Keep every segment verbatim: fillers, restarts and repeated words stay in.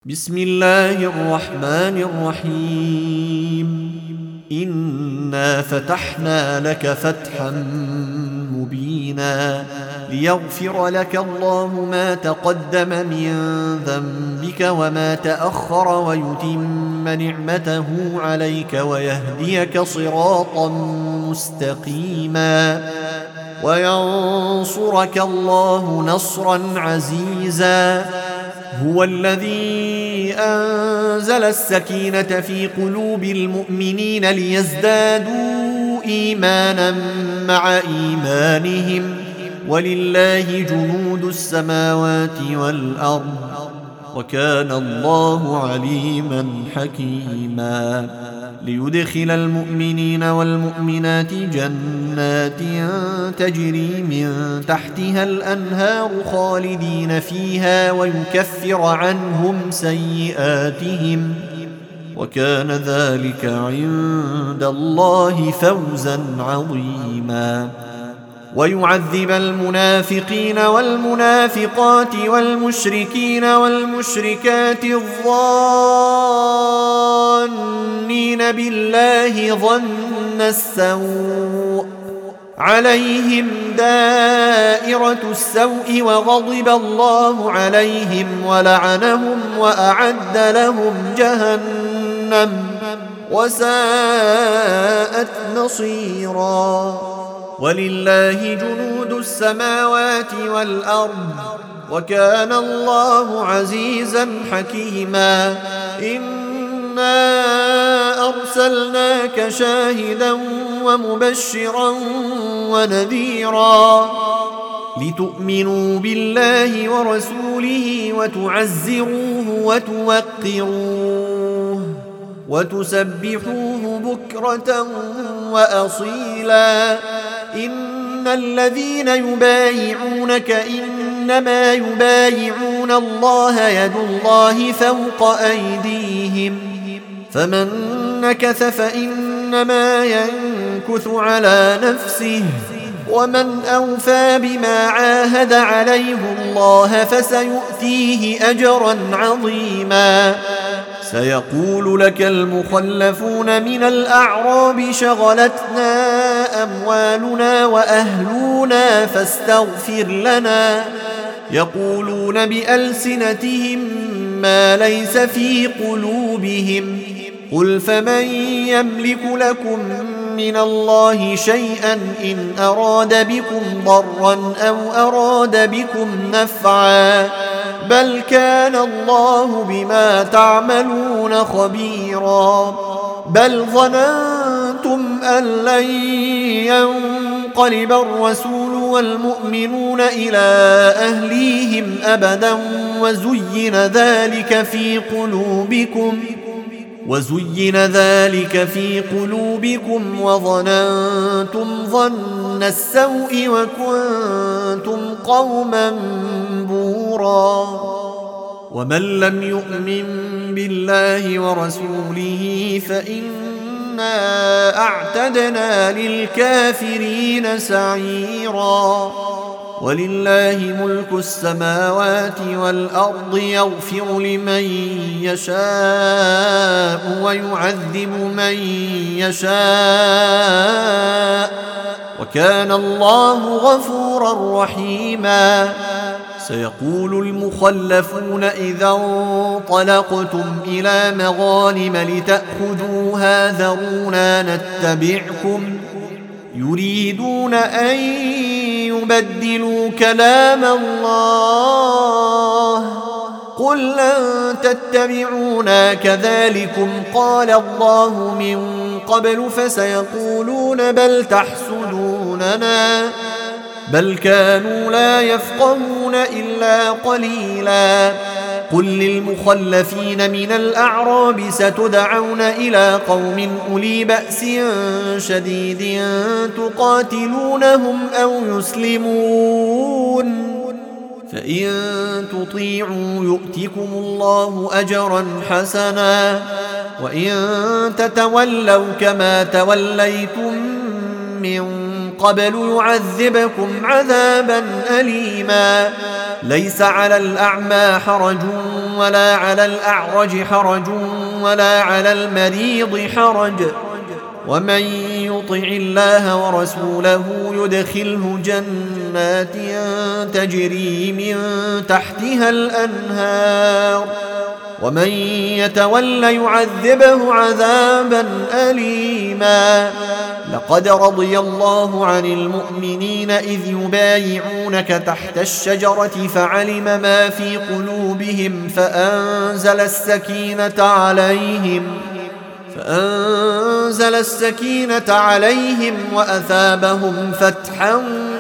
بسم الله الرحمن الرحيم إنا فتحنا لك فتحا مبينا ليغفر لك الله ما تقدم من ذنبك وما تأخر ويتم نعمته عليك ويهديك صراطا مستقيما وينصرك الله نصرا عزيزا. هو الذي أنزل السكينة في قلوب المؤمنين ليزدادوا إيمانا مع إيمانهم ولله جنود السماوات والأرض وكان الله عليما حكيما. ليدخل المؤمنين والمؤمنات جنات تجري من تحتها الأنهار خالدين فيها ويكفر عنهم سيئاتهم وكان ذلك عند الله فوزا عظيما. ويعذب المنافقين والمنافقات والمشركين والمشركات الظانين بالله ظن السوء عليهم دائرة السوء وغضب الله عليهم ولعنهم وأعد لهم جهنم وساءت مصيرا. ولله جنود السماوات والأرض وكان الله عزيزا حكيما. إنا أرسلناك شاهدا ومبشرا ونذيرا لتؤمنوا بالله ورسوله وتعزروه وتوقروه وتسبحوه بكرة وأصيلا. إن الذين يبايعونك إنما يبايعون الله يد الله فوق أيديهم فمن نكث فإنما ينكث على نفسه ومن أوفى بما عاهد عليه الله فسيؤتيه أجرا عظيما. سيقول لك المخلفون من الأعراب شغلتنا أموالنا وأهلنا فاستغفر لنا يقولون بألسنتهم ما ليس في قلوبهم قل فمن يملك لكم من الله شيئا إن أراد بكم ضرا أو أراد بكم نفعا بل كان الله بما تعملون خبيرا. بل ظننتم أن لن ينقلب الرسول والمؤمنون إلى أهليهم أبدا وزين ذلك في قلوبكم وزين ذلك في قلوبكم وظننتم ظن السوء وكنتم قوما بورا. ومن لم يؤمن بالله ورسوله فإنا أعتدنا للكافرين سعيرا. ولله ملك السماوات والأرض يغفر لمن يشاء ويعذب من يشاء وكان الله غفورا رحيما. سيقول المخلفون إذا انطلقتم إلى مغانم لتأخذوها ذرونا نتبعكم يريدون أن يبدلوا كلام الله قل لن تتبعونا كذلكم قال الله من قبل فسيقولون بل تحسدوننا بل كانوا لا يفقهون إلا قليلا. قل للمخلفين من الأعراب ستدعون إلى قوم أولي بأس شديد تقاتلونهم أو يسلمون فإن تطيعوا يؤتكم الله أجرا حسنا وإن تتولوا كما توليتم من قبل يعذبكم عذابا أليما ليس على الأعمى حرج ولا على الأعرج حرج ولا على المريض حرج ومن يطع الله ورسوله يدخله جنات تجري من تحتها الأنهار ومن يتول يعذبه عذابا أليما. لقد رضي الله عن المؤمنين إذ يبايعونك تحت الشجرة فعلم ما في قلوبهم فأنزل السكينة عليهم فأنزل السكينة عليهم وأثابهم فتحا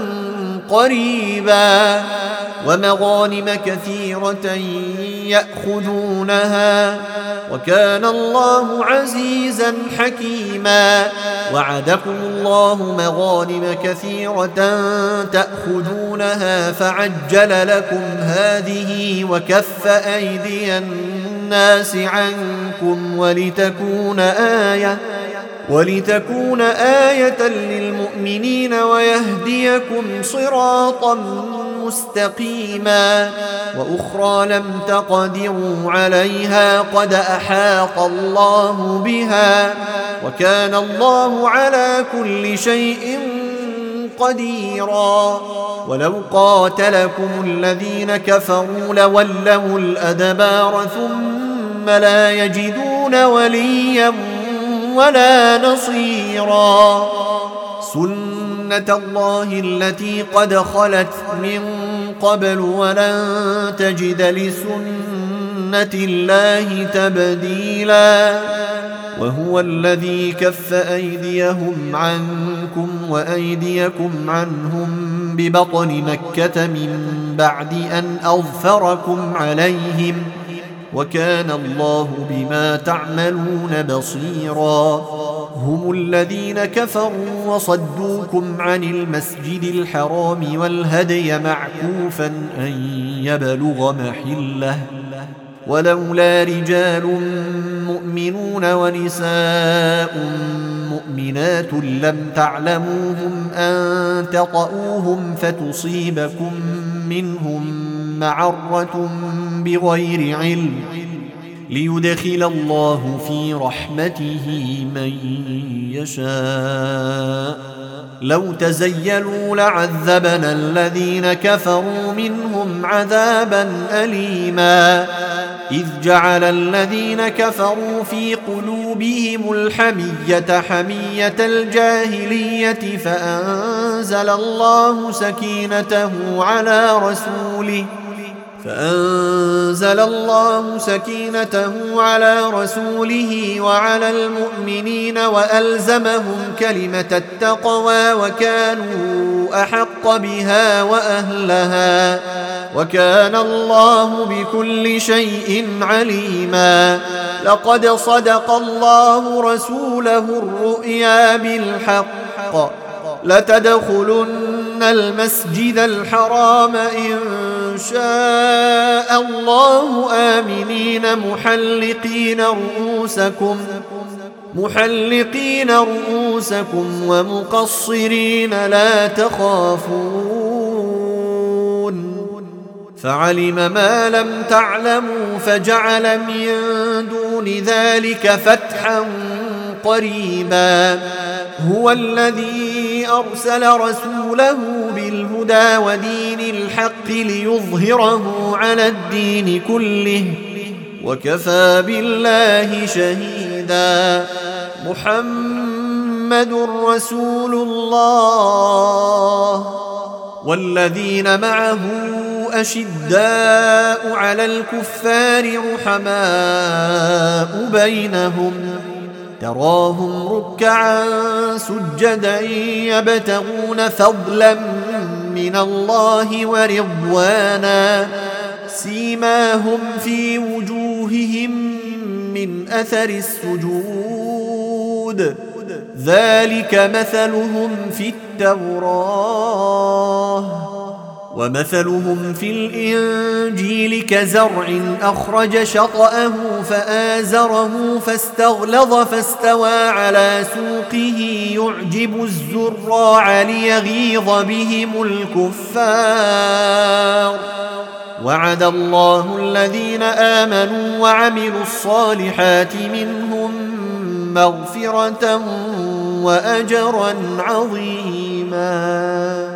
قريبا ومغانم كثيرة يأخذونها وكان الله عزيزا حكيما. وعدكم الله مغانم كثيرة تأخذونها فعجل لكم هذه وكف أيدي الناس عنكم ولتكون آية ولتكون آية للمؤمنين ويهديكم صراطا مستقيما. وأخرى لم تقدروا عليها قد أحاط الله بها وكان الله على كل شيء قديرا. ولو قاتلكم الذين كفروا لولوا الأدبار ثم لا يجدون وليا ولا نصيرا. سنة الله التي قد خلت من قبل ولن تجد لسنة الله تبديلا. وهو الذي كف أيديهم عنكم وأيديكم عنهم ببطن مكة من بعد أن أظفركم عليهم وكان الله بما تعملون بصيرا. هم الذين كفروا وصدوكم عن المسجد الحرام والهدي معكوفا أن يبلغ محله ولولا رجال مؤمنون ونساء مؤمنات لم تعلموهم أن تطؤوهم فتصيبكم منهم معرة بغير علم ليدخل الله في رحمته من يشاء. لو تزيلوا لعذبنا الذين كفروا منهم عذابا أليما. إذ جعل الذين كفروا في قلوبهم الحمية حمية الجاهلية فأنزل الله سكينته على رسوله فأنزل الله سكينته على رسوله وعلى المؤمنين وألزمهم كلمة التقوى وكانوا أحق بها وأهلها وكان الله بكل شيء عليما. لقد صدق الله رسوله الرؤيا بالحق لتدخلن المسجد الحرام إن شاء الله آمنين محلقين رؤوسكم محلقين رؤوسكم ومقصرين لا تخافون فعلم ما لم تعلموا فجعل من دون ذلك فتحا قريبا. هو الذي أرسل رسوله بالهدى ودين الحق ليظهره على الدين كله وكفى بالله شهيدا. محمد رسول الله والذين معه أشداء على الكفار رحماء بينهم تراهم ركعا سجدا يبتغون فضلا من الله ورضوانا سيماهم في وجوههم من أثر السجود ذلك مثلهم في التوراة ومثلهم في الإنجيل كزرع أخرج شطأه فآزره فاستغلظ فاستوى على سوقه يعجب الزراع ليغيظ بهم الكفار وعد الله الذين آمنوا وعملوا الصالحات منهم مغفرة وأجرا عظيما.